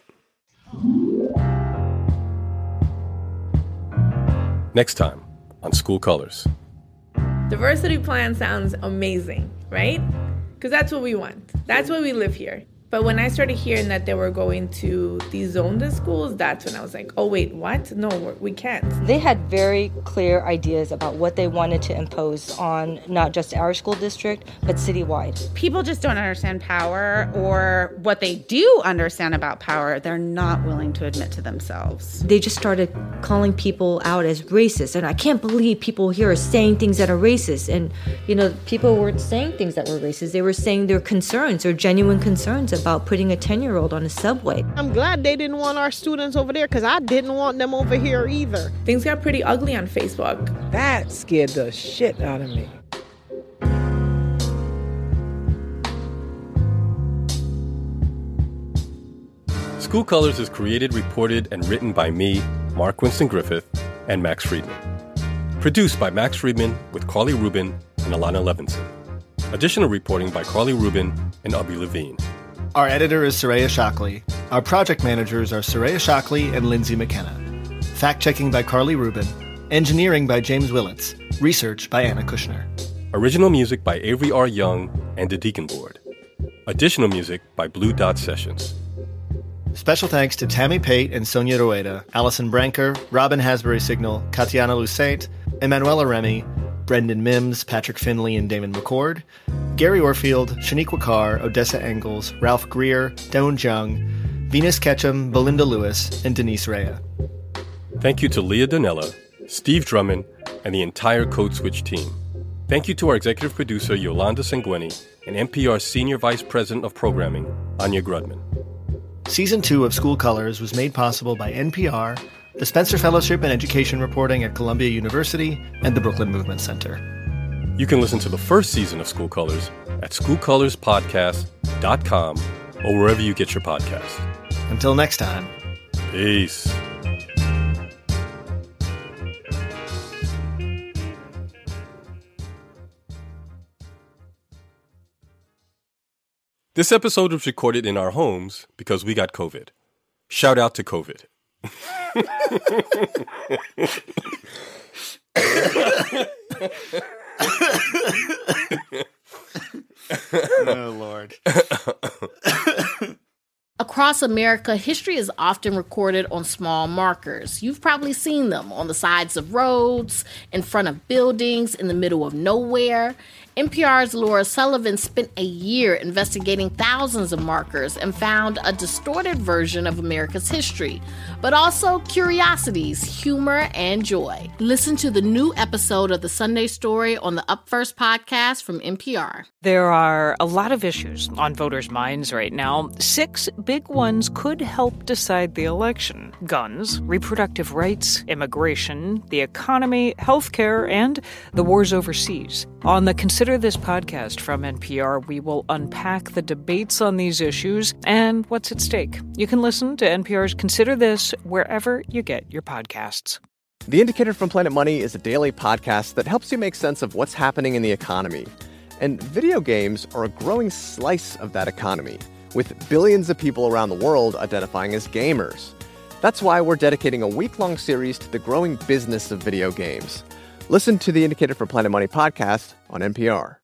Next time on School Colors. Diversity plan sounds amazing, right? Because that's what we want. That's why we live here. But when I started hearing that they were going to dezone the schools, that's when I was like, oh, wait, what? No, we can't. They had very clear ideas about what they wanted to impose on not just our school district, but citywide. People just don't understand power, or what they do understand about power, they're not willing to admit to themselves. They just started calling people out as racist. And I can't believe people here are saying things that are racist. And, people weren't saying things that were racist. They were saying their concerns, their genuine concerns about putting a 10-year-old on a subway. I'm glad they didn't want our students over there because I didn't want them over here either. Things got pretty ugly on Facebook. That scared the shit out of me. School Colors is created, reported, and written by me, Mark Winston Griffith, and Max Friedman. Produced by Max Friedman with Carly Rubin and Alana Levinson. Additional reporting by Carly Rubin and Abby Levine. Our editor is Soraya Shockley. Our project managers are Soraya Shockley and Lindsay McKenna. Fact-checking by Carly Rubin. Engineering by James Willits. Research by Anna Kushner. Original music by Avery R. Young and the Deacon Board. Additional music by Blue Dot Sessions. Special thanks to Tammy Pate and Sonia Rueda, Allison Branker, Robin Hasbury Signal, Katiana Lucete, Emanuela Remy, Brendan Mims, Patrick Finley, and Damon McCord, Gary Orfield, Shaniqua Carr, Odessa Engels, Ralph Greer, Dawn Jung, Venus Ketchum, Belinda Lewis, and Denise Rea. Thank you to Leah Donella, Steve Drummond, and the entire Code Switch team. Thank you to our executive producer, Yolanda Sanguini, and NPR's Senior Vice President of Programming, Anya Grudman. Season 2 of School Colors was made possible by NPR, the Spencer Fellowship in Education Reporting at Columbia University, and the Brooklyn Movement Center. You can listen to the first season of School Colors at schoolcolorspodcast.com or wherever you get your podcasts. Until next time. Peace. This episode was recorded in our homes because we got COVID. Shout out to COVID. Oh, Lord. Across America, history is often recorded on small markers. You've probably seen them on the sides of roads, in front of buildings, in the middle of nowhere. NPR's Laura Sullivan spent a year investigating thousands of markers and found a distorted version of America's history, but also curiosities, humor, and joy. Listen to the new episode of The Sunday Story on the Up First podcast from NPR. There are a lot of issues on voters' minds right now. 6 big ones could help decide the election: guns, reproductive rights, immigration, the economy, healthcare, and the wars overseas. On the Consider This podcast from NPR, we will unpack the debates on these issues and what's at stake. You can listen to NPR's Consider This wherever you get your podcasts. The Indicator from Planet Money is a daily podcast that helps you make sense of what's happening in the economy. And video games are a growing slice of that economy, with billions of people around the world identifying as gamers. That's why we're dedicating a week-long series to the growing business of video games. Listen to the Indicator from Planet Money podcast on NPR.